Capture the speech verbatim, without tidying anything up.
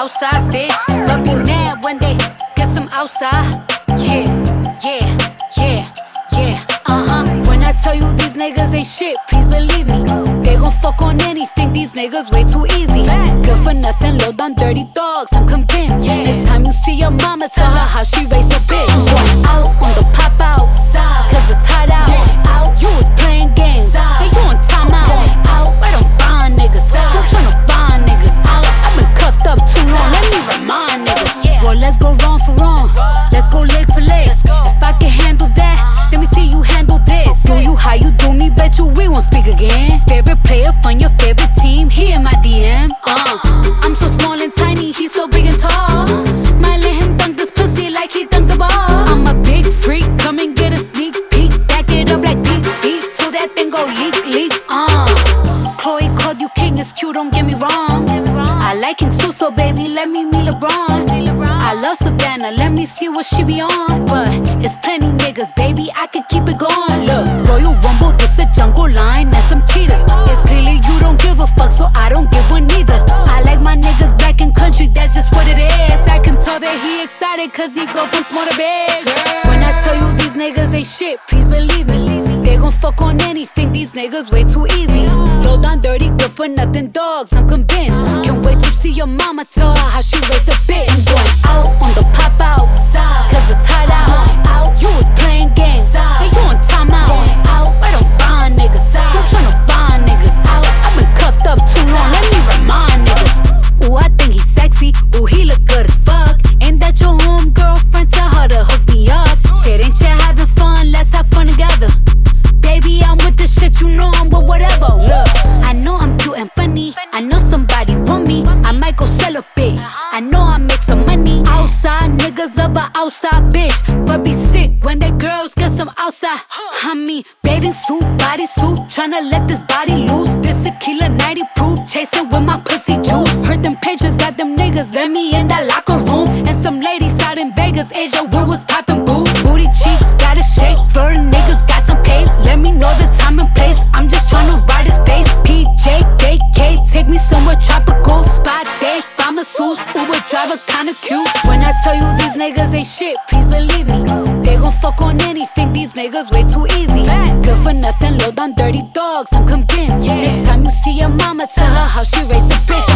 outside bitch, but be mad when they get some outside. Yeah, yeah, yeah, yeah, uh-huh. When I tell you these niggas ain't shit, please believe me. They gon' fuck on anything, these niggas way too easy. Good for nothing, low down dirty dogs, I'm convinced. Next time you see your mama, tell her how she raised a bitch. Going out on the pop out, cause it's hot out. You was playing games, hey, you on timeout. Where them fine niggas? I'm tryna find niggas. I've been cuffed up too long, let me remind niggas. Well, let's go wrong for wrong, let's go leg for leg. If I can handle that, let me see you handle this. Do you how you do me? Bet you we won't speak again. Favorite player from your favorite team, he in my D M. Uh, I'm so small and tiny, he's so big and tall. Might let him dunk this pussy like he dunked the ball. I'm a big freak, come and get a sneak peek. Back it up like beat, beat, till that thing go leak, leak. Uh, Chloe called you king, it's cute, don't get me wrong. I like him too, so baby, let me meet LeBron. I love Savannah, let me see what she be on. But it's plenty niggas, baby, I can keep it going. Look, Royal Rumble, this a jungle line and some cheaters. It's clearly you don't give a fuck, so I don't give one either. I like my niggas black and country, that's just what it is. I can tell that he excited, cause he go from small to big. When I tell you these niggas ain't shit, please believe me. They gon' fuck on anything, these niggas way too easy. Low down dirty, good for nothing dogs, I'm convinced. Can't wait to see your mama, tell her how she raised a bitch. I'm going out on the pop out, cause it's hot out. You was playing games, hey, you on timeout. Where them fine niggas? I'm tryna find niggas. I've been cuffed up too long, let me remind niggas. Ooh, I think he's sexy, ooh, he look good as fuck. Ain't that your home girlfriend? Tell her to hook me up. Shit ain't you having fun, let's have fun together. Baby, I'm with the shit, you know I'm with whatever. Look, I know I'm cute and funny, I know somebody want me, I might go sell a bit. I know I make some money. Outside niggas of a outside bitch, but be sick when they girls get some outside. I mean, bathing suit, body suit, tryna let this body loose. This tequila ninety proof, chasing with my pussy juice. Heard them pages got them niggas, let me in that locker room. And some ladies out in Vegas, Asia, we was popping boo. Booty cheeks, gotta shake, flirting niggas got some pay. Let me know the time and place, I'm just tryna ride his face. P J, K K, take me somewhere tropical. Spot day, masseuse, Uber driver kinda cute. When I tell you these niggas ain't shit, please believe me. They gon' fuck on anything, these niggas way too easy. Good for nothing, low down dirty dogs, I'm convinced. Next time you see your mama, tell her how she raised the bitch.